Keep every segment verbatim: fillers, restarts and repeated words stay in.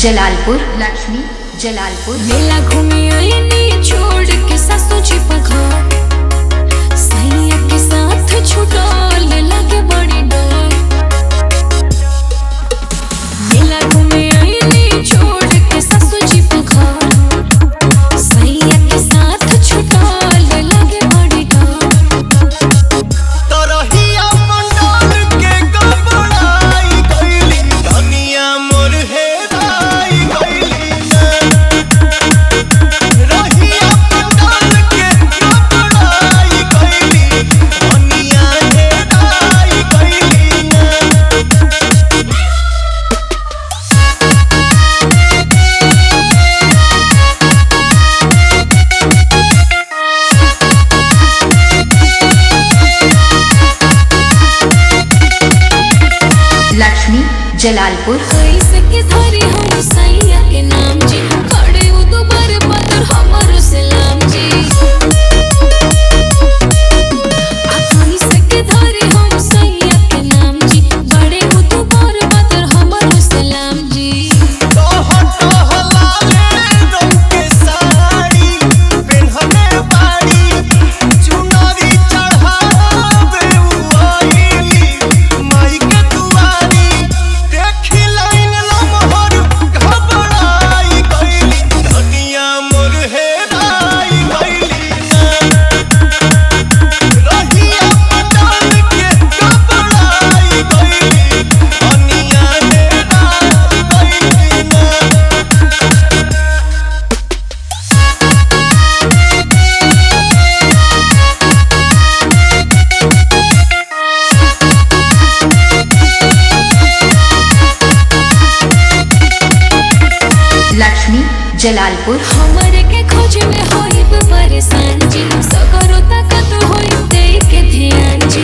जलालपुर। लक्ष्मी जलालपुर। मेला घूमे आईनी छोड़ के सासू जी पघार, सैया के साथ छुटल लगे बड़ी डर। मेला घूमे आईनी छोड़ के सासू जी पघार, सैया के साथ छुटल लगे बड़ी डर। तरहिया मंडल के गबड़ाई गइली, दुनिया मोर हेराई गइली ना। रहिया मंडल के गबड़ाई गइली, दुनिया हेराई गइली ना। लक्ष्मी जलालपुर। कैसे के धरी हम सैया के नाम जी, खड़े उ दुबर बदर हमर सलाम जी। आ कैसे के धरी हम सैया के नाम जी, खड़े उ दुबर बदर हमर सलाम जी। तोह टहलाले रंग के साड़ी पेन्हले बाड़ी, चुनरी चढ़ावे उ आइली माई के दुआरी। देखी लाइन लमहर घबराई गइली, दुनिया मोर हेराई गइली ना। रहिया पटाल के घबराई गइली, दुनिया हेराई गइली ना। लक्ष्मी जलालपुर। हमर के खोज में होइब परेशान जी, सगरो ताकत होई दे के ध्यान जी।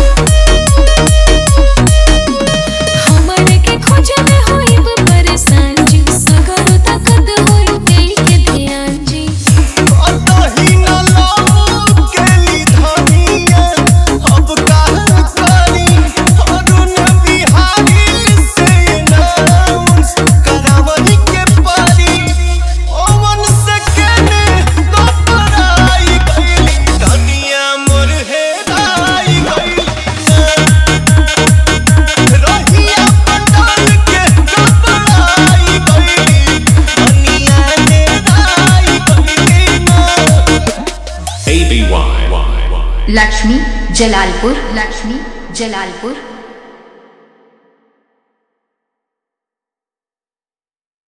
हमर के खोज में होइब परेशान जी, सगरो ताकत होई दे के ध्यान जी। अतही न लाऊ केली धनिया, अब काहे करी अरुण बिहारी से अनाउंस करावही के पड़ी। ओवन से केने गबड़ाई गइली, दुनिया मोर हेराई गइली ना। रहिया पटाल के गबड़ाई गइली, दुनिया हेराई गइली ना। A B Y. Lakshmi Jalalpur. Lakshmi Jalalpur.